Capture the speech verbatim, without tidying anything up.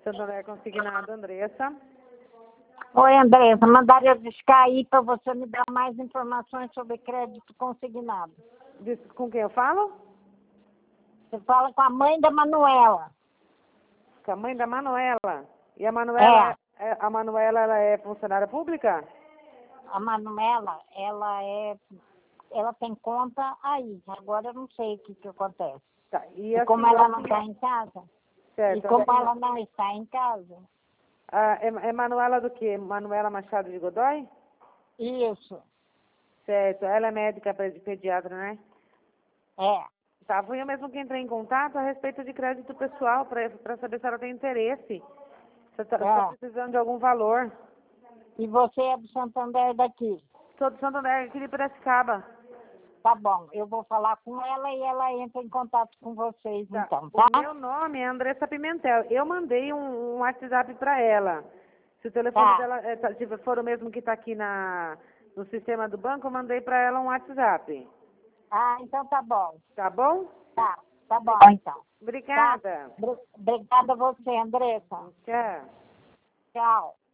Santander Consignado, Andressa. Oi, Andressa. Mandaram eu buscar aí para você me dar mais informações sobre crédito consignado. Diz com quem eu falo? Você fala com a mãe da Manuela. Com a mãe da Manuela. E a Manuela, é. a Manuela ela é funcionária pública? A Manuela, ela é... Ela tem conta aí. Agora eu não sei o que, que acontece. Tá. E, E assim, como ela assim, não está em casa... certo. E como Assim, ela não está em casa... Ah, é, é Manuela do quê? Manuela Machado de Godoy? Isso. Certo. Ela é médica pe- pediatra, né? É. Tá, fui eu mesmo que entrei em contato a respeito de crédito pessoal, para saber se ela tem interesse. Se está É. precisando de algum valor. E você é do Santander daqui? Sou de Santander, aqui de Piracicaba. Tá bom, eu vou falar com ela e ela entra em contato com vocês, Tá. então, O tá? meu nome é Andressa Pimentel. Eu mandei um, um WhatsApp para ela. Se o telefone Tá. dela é, tá- se for o mesmo que está aqui na, no sistema do banco, eu mandei para ela um WhatsApp. Ah, então tá bom. Tá bom? Tá, tá bom, então. Obrigada. Tá? Obrigada a você, Andressa. Tchau. Tchau.